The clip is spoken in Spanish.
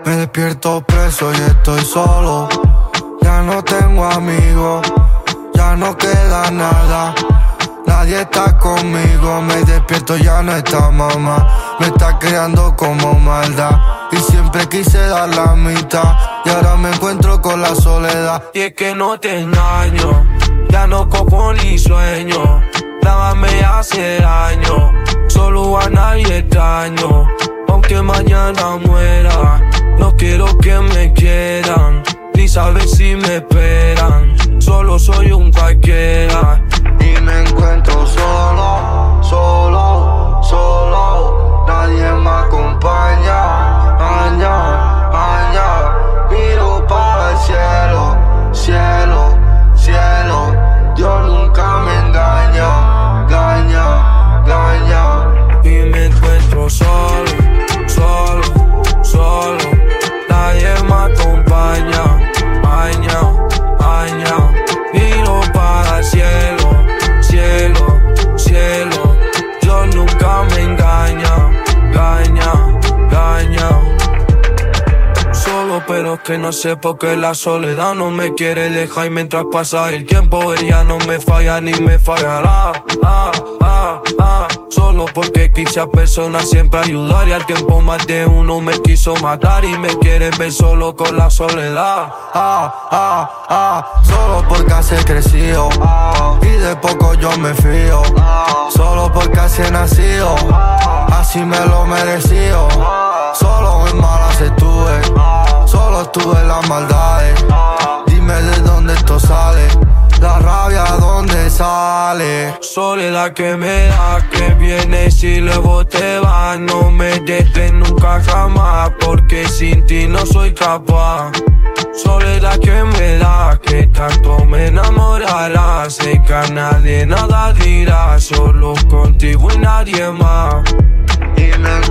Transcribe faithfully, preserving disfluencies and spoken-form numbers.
Me despierto preso y estoy solo. Ya no tengo amigos, ya no queda nada. Nadie está conmigo, me despierto, ya no está mamá. Me está creando como maldad y siempre quise dar la mitad. Y ahora me encuentro con la soledad. Y es que no te engaño, ya no cojo ni sueño. Nada me hace daño, solo a nadie extraño. Aunque mañana muera, no quiero que me quieran, ni saber si me esperan. Solo soy un cualquiera y me encuentro solo, solo, solo. Nadie me acompaña, aña, aña. Miro para el cielo, cielo, cielo. Dios nunca me engaña, engaña, engaña. Y me encuentro solo, solo, solo. Nadie me acompaña, aña, aña. Miro para el cielo, cielo, cielo. Dios nunca me engaña, engaña, engaña. Solo pero que no sé por qué la soledad no me quiere dejar. Y mientras pasa el tiempo ella no me falla ni me fallará. Ah, ah, ah. Solo porque quise a personas siempre ayudar. Y al tiempo más de uno me quiso matar. Y me quiere ver solo con la soledad. Ah, ah, ah. Solo porque así he crecido y de poco yo me fío. Solo porque así he nacido, así me lo mereció. Solo en malas estuve, solo estuve en las maldades. Dime de dónde esto sale, la rabia dónde sale. Soledad que me da, que vienes y luego te vas. No me dejes nunca jamás, porque sin ti no soy capaz. Soledad que me da, que tanto me enamorará. Sé que a nadie nada dirá, solo contigo y nadie más. Y me